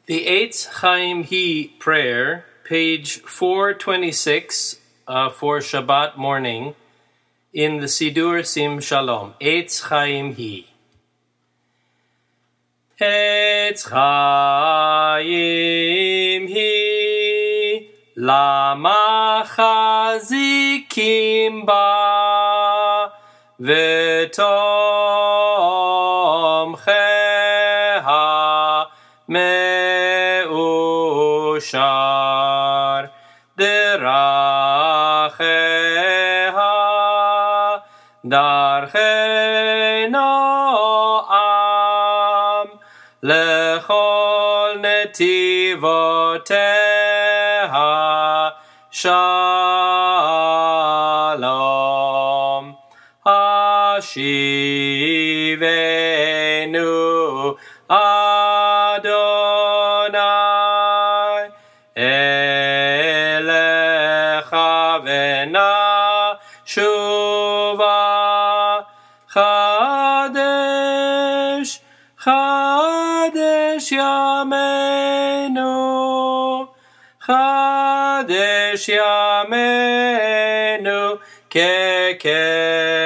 The Eitz Chaim Hi prayer, page 426 for Shabbat morning in the Sidur Sim Shalom. Eitz Chaim Hi. Eitz Chaim Hi, lama chazikim ba, v'tomcheha Meushar deracheha darchei noam lechol netivoteha shalom hashivenu Adonai elecha v'nashuva chadesh yameinu kekedesh